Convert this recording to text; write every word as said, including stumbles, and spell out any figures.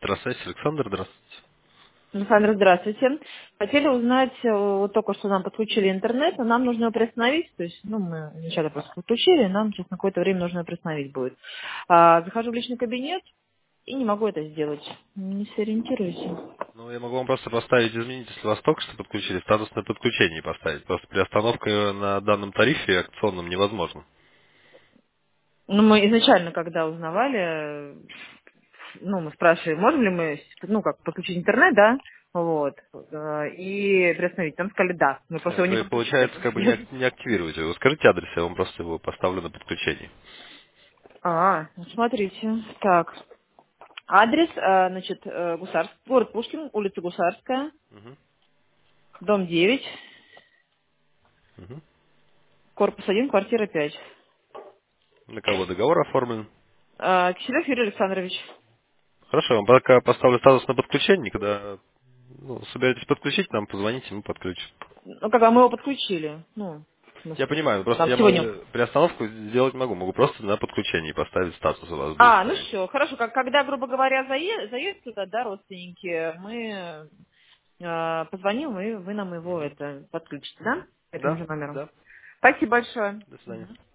Здравствуйте, Александр, здравствуйте. Александр, здравствуйте. Хотели узнать, э, вот только что нам подключили интернет, но нам нужно его приостановить, то есть, ну, мы вначале просто подключили, нам сейчас на какое-то время нужно его приостановить будет. А, захожу в личный кабинет и не могу это сделать. Не сориентируйся. Ну, я могу вам просто поставить, изменить, если вас только что подключили, статус на подключение поставить. Просто приостановка на данном тарифе акционном невозможно. Ну, мы изначально, когда узнавали, э, ну, мы спрашивали, можем ли мы, ну, как, подключить интернет, да, вот, э, и приостановить. Там сказали, да. Мы просто Нет, его не вы, получается, как бы не, ак- подключили. не активируете. Вы скажите адрес, я вам просто его поставлю на подключение. А, ну, смотрите, так. Адрес, э, значит, э, Гусарск, город Пушкин, улица Гусарская, Мгм. дом девять, Мгм. корпус один, квартира пять. На кого договор оформлен? Э, Киселев Юрий Александрович. Хорошо, я вам пока поставлю статус на подключение, когда ну, собираетесь подключить, нам позвоните, мы подключим. Ну, когда мы его подключили, ну, в Я смысле, понимаю, просто там я сегодня. мо- приостановку сделать могу, могу просто на подключении поставить статус у вас будет А, ну стоять. все, хорошо, как, когда, грубо говоря, заедут, заедут туда, да, родственники, мы э, позвоним, и вы нам его Мгм. это подключите, да, по этому Да, же номеру. да. Спасибо большое. До свидания. Мгм.